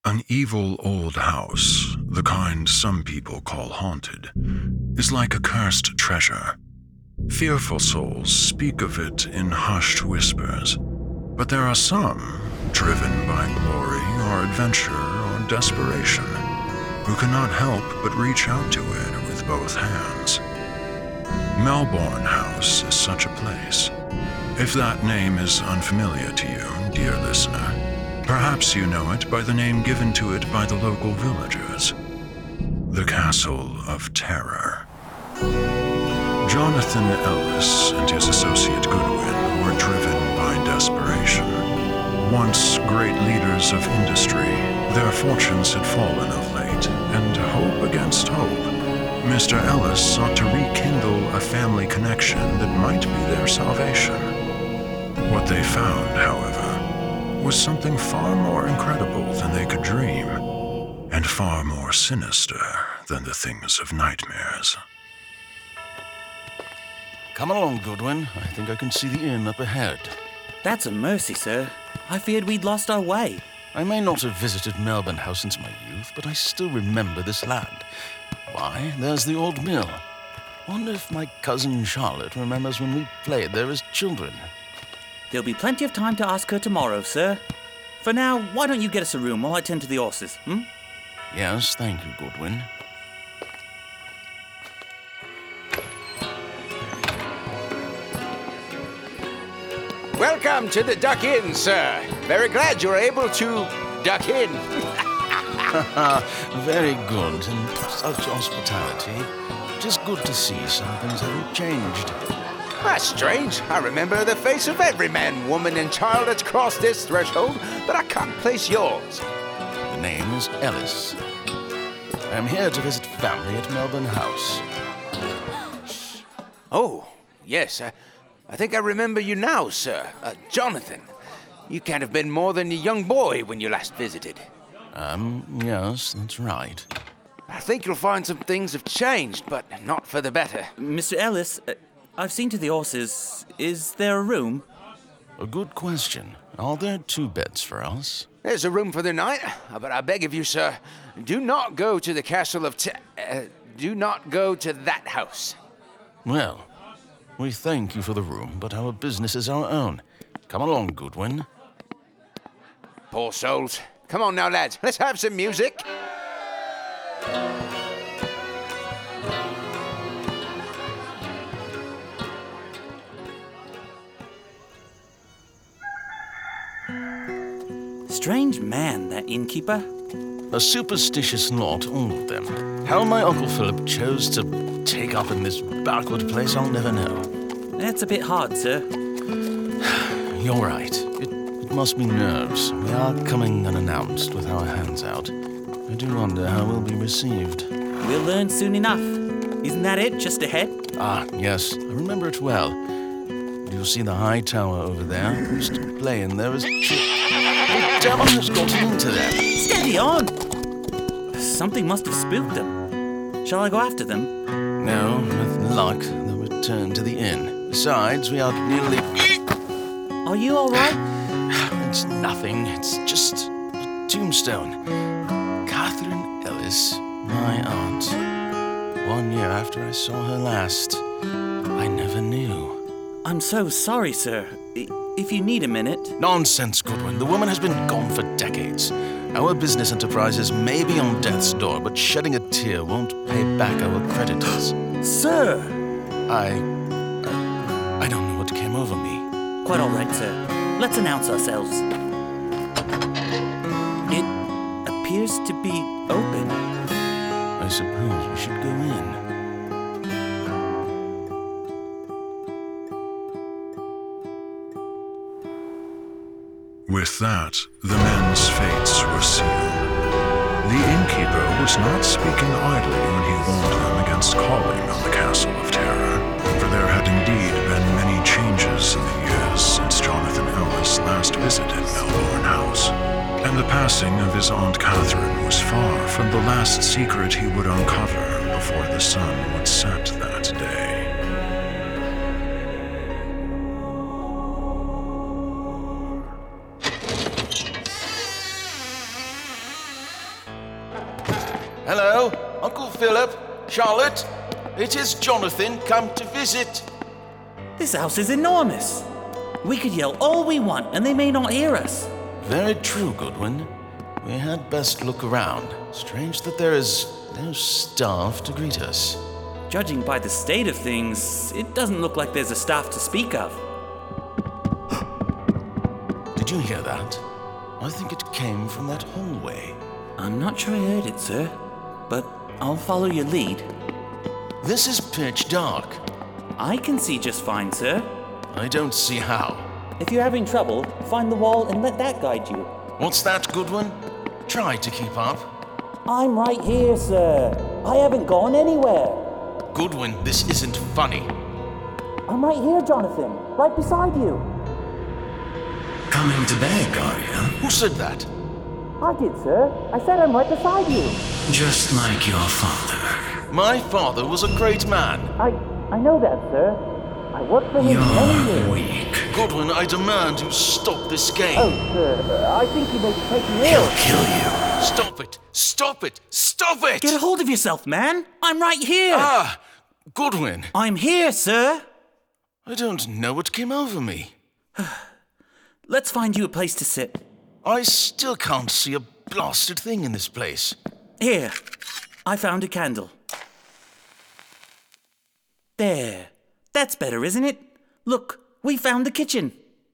An evil old house, the kind some people call haunted, is like a cursed treasure. Fearful souls speak of it in hushed whispers, but there are some, driven by glory or adventure or desperation, who cannot help but reach out to it with both hands. Melbourne House is such a place. If that name is unfamiliar to you, dear listener, perhaps you know it by the name given to it by the local villagers, the Castle of Terror. Jonathan Ellis and his associate Goodwin were driven by desperation. Once great leaders of industry, their fortunes had fallen of late, and hope against hope, Mr. Ellis sought to rekindle a family connection that might be their salvation. What they found, however, was something far more incredible than they could dream, and far more sinister than the things of nightmares. Come along, Goodwin. I think I can see the inn up ahead. That's a mercy, sir. I feared we'd lost our way. I may not have visited Melbourne House since my youth, but I still remember this land. Why, there's the old mill. Wonder if my cousin Charlotte remembers when we played there as children. There'll be plenty of time to ask her tomorrow, sir. For now, why don't you get us a room while I tend to the horses, Yes, thank you, Goodwin. Welcome to the Duck Inn, sir. Very glad you're able to duck in. Very good, and such hospitality. It is good to see some things haven't changed. That's strange. I remember the face of every man, woman, and child that's crossed this threshold, but I can't place yours. The name is Ellis. I am here to visit family at Melbourne House. Oh, yes. I think I remember you now, sir. Jonathan. You can't have been more than a young boy when you last visited. Yes, that's right. I think you'll find some things have changed, but not for the better. Mr. Ellis, I've seen to the horses. Is there a room? A good question. Are there 2 beds for us? There's a room for the night, but I beg of you, sir, do not go to the Castle of do not go to that house. Well, we thank you for the room, but our business is our own. Come along, Goodwin. Poor souls. Come on now, lads. Let's have some music. Strange man, that innkeeper. A superstitious lot, all of them. How my Uncle Philip chose to take up in this backward place, I'll never know. That's a bit hard, sir. You're right. It must be nerves. We are coming unannounced with our hands out. I do wonder how we'll be received. We'll learn soon enough. Isn't that it, just ahead? Ah, yes. I remember it well. Do you see the high tower over there? We used to play in there as The devil's gotten into them. Steady on! Something must have spooked them. Shall I go after them? No, with luck, they'll return to the inn. Besides, we are nearly... Are you all right? It's nothing. It's just a tombstone. Catherine Ellis, my aunt. 1 year after I saw her last. I never knew. I'm so sorry, sir. If you need a minute... Nonsense, Goodwin. The woman has been gone for decades. Our business enterprises may be on death's door, but shedding a tear won't pay back our creditors. Sir! I don't know what came over me. Quite all right, sir. Let's announce ourselves. It appears to be open. I suppose we should go in. With that, the men's fates were sealed. The innkeeper was not speaking idly when he warned them against calling on the Castle of Terror, for there had indeed been many changes in the years since Jonathan Ellis last visited Melbourne House, and the passing of his Aunt Catherine was far from the last secret he would uncover before the sun would set that day. Hello, Uncle Philip, Charlotte. It is Jonathan come to visit. This house is enormous. We could yell all we want and they may not hear us. Very true, Goodwin. We had best look around. Strange that there is no staff to greet us. Judging by the state of things, it doesn't look like there's a staff to speak of. Did you hear that? I think it came from that hallway. I'm not sure I heard it, sir, but I'll follow your lead. This is pitch dark. I can see just fine, sir. I don't see how. If you're having trouble, find the wall and let that guide you. What's that, Goodwin? Try to keep up. I'm right here, sir. I haven't gone anywhere. Goodwin, this isn't funny. I'm right here, Jonathan. Right beside you. Coming to bed, Guardian. Who said that? I did, sir. I said I'm right beside you. Just like your father. My father was a great man. I know that, sir. I worked for him many years. You're weak. Goodwin, I demand you stop this game. Oh, sir, I think you may be taking He'll ill. kill you. Stop it! Stop it! Stop it! Get a hold of yourself, man. I'm right here. Ah! Goodwin, I'm here, sir. I don't know what came over me. Let's find you a place to sit. I still can't see a blasted thing in this place. Here, I found a candle. There. That's better, isn't it? Look, we found the kitchen.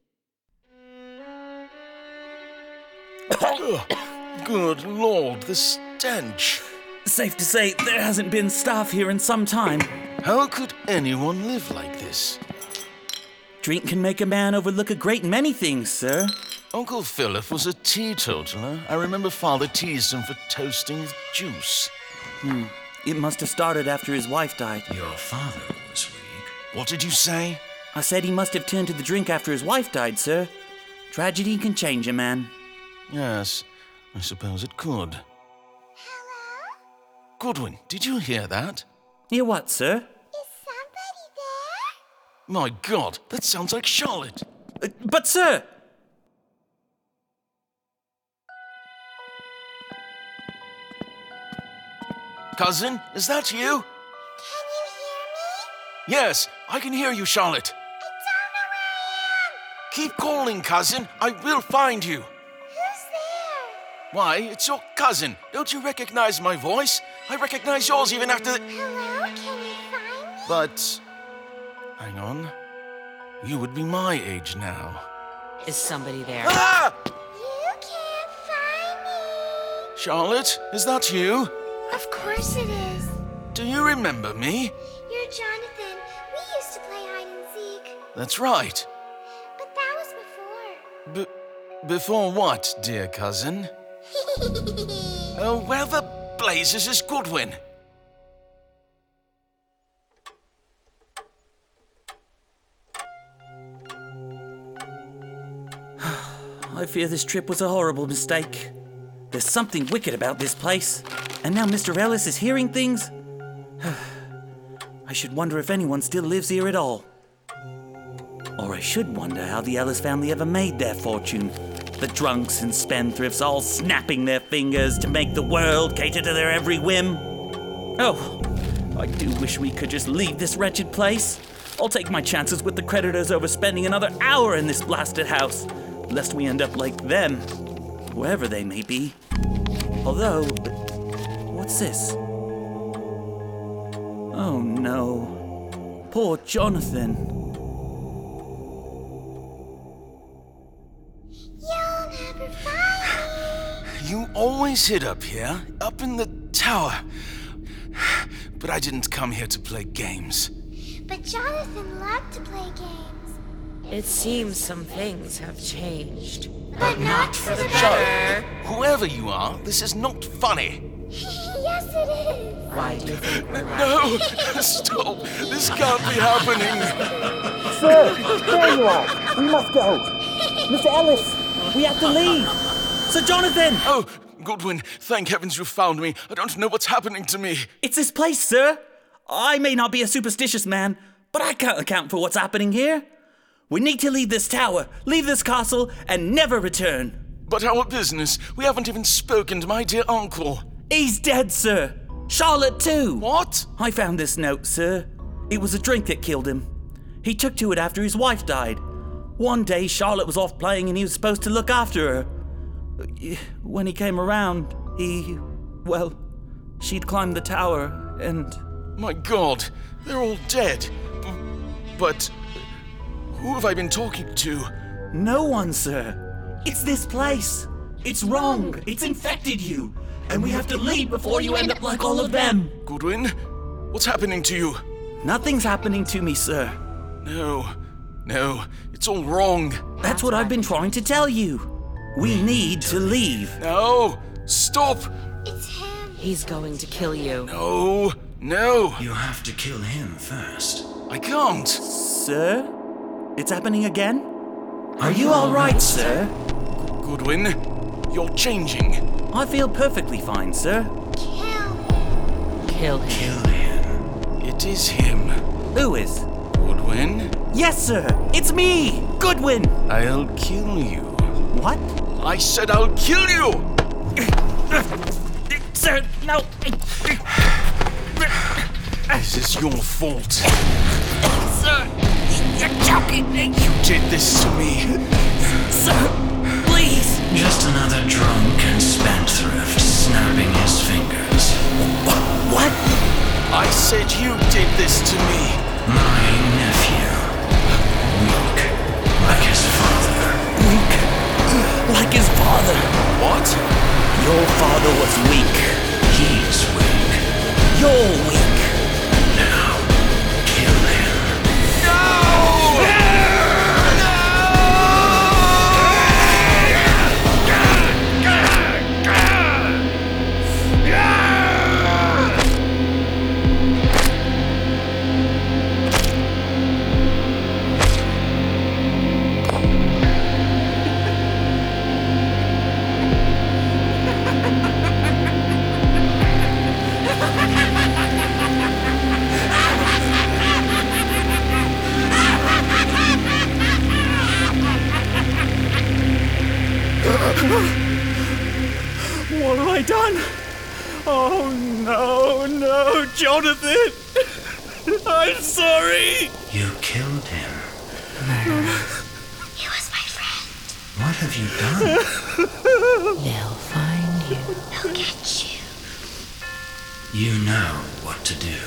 Good Lord, the stench. Safe to say, there hasn't been staff here in some time. How could anyone live like this? Drink can make a man overlook a great many things, sir. Uncle Philip was a teetotaler. I remember Father teased him for toasting with juice. It must have started after his wife died. Your father was weak. What did you say? I said he must have turned to the drink after his wife died, sir. Tragedy can change a man. Yes, I suppose it could. Hello? Goodwin, did you hear that? Hear what, sir? Is somebody there? My God, that sounds like Charlotte. But, sir! Cousin, is that you? Can you hear me? Yes, I can hear you, Charlotte. I don't know where I am. Keep calling, cousin. I will find you. Who's there? Why, it's your cousin. Don't you recognize my voice? I recognize yours even after the... Hello? Can you find me? But... hang on. You would be my age now. Is somebody there? Ah! You can't find me. Charlotte, is that you? Of course it is. Do you remember me? You're Jonathan. We used to play hide and seek. That's right. But that was before. Before what, dear cousin? Oh, where the blazes is Goodwin? I fear this trip was a horrible mistake. There's something wicked about this place. And now Mr. Ellis is hearing things? I should wonder if anyone still lives here at all. Or I should wonder how the Ellis family ever made their fortune. The drunks and spendthrifts all snapping their fingers to make the world cater to their every whim. Oh, I do wish we could just leave this wretched place. I'll take my chances with the creditors over spending another hour in this blasted house, lest we end up like them, whoever they may be. Although, what's this? Oh no, poor Jonathan. You'll never find me. You always hid up here, up in the tower. But I didn't come here to play games. But Jonathan loved to play games. It seems some things have changed. But not for the Charlotte, whoever you are, this is not funny. Yes, it is. Why do you think we're right? No, stop. This can't be happening. Sir, there you are. We must go. Mr. Ellis, we have to leave. Sir Jonathan! Oh, Goodwin, thank heavens you found me. I don't know what's happening to me. It's this place, sir. I may not be a superstitious man, but I can't account for what's happening here. We need to leave this tower, leave this castle, and never return. But our business, we haven't even spoken to my dear uncle. He's dead, sir. Charlotte too. What? I found this note, sir. It was a drink that killed him. He took to it after his wife died. One day, Charlotte was off playing and he was supposed to look after her. When he came around, she'd climbed the tower and... My God, they're all dead. But who have I been talking to? No one, sir. It's this place. It's wrong. It's infected you. And we have to leave before you end up like all of them. Goodwin, what's happening to you? Nothing's happening to me, sir. No, it's all wrong. That's what I've been trying to tell you. We need to leave. No, stop. It's him. He's going to kill you. No, You have to kill him first. I can't. Sir? It's happening again? Are you all right, sir? Goodwin, you're changing. I feel perfectly fine, sir. Kill him. Kill him. It is him. Who is? Goodwin, Yes, sir. It's me, Goodwin. I'll kill you. What? I said I'll kill you! Sir, no. This is your fault. Sir, you're choking me. You did this to me. Sir, please. Just another drunk and spendthrift snapping his fingers. What? I said you did this to me. My nephew. Weak. Like his father. Like his father. What? Your father was weak. He's weak. You're weak. Now, kill him. What have I done? Oh, no, Jonathan. I'm sorry. You killed him. He was my friend. What have you done? They'll find you. He'll get you. You know what to do.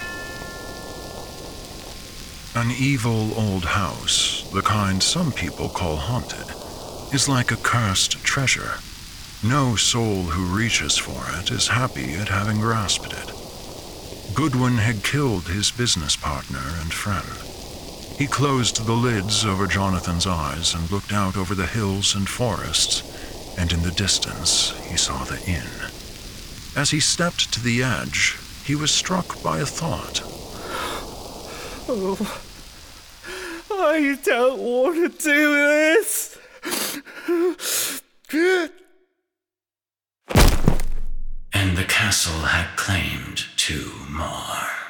An evil old house, the kind some people call haunted, is like a cursed treasure. No soul who reaches for it is happy at having grasped it. Goodwin had killed his business partner and friend. He closed the lids over Jonathan's eyes and looked out over the hills and forests, and in the distance he saw the inn. As he stepped to the edge, he was struck by a thought. I don't want to do this. And the castle had claimed 2 more.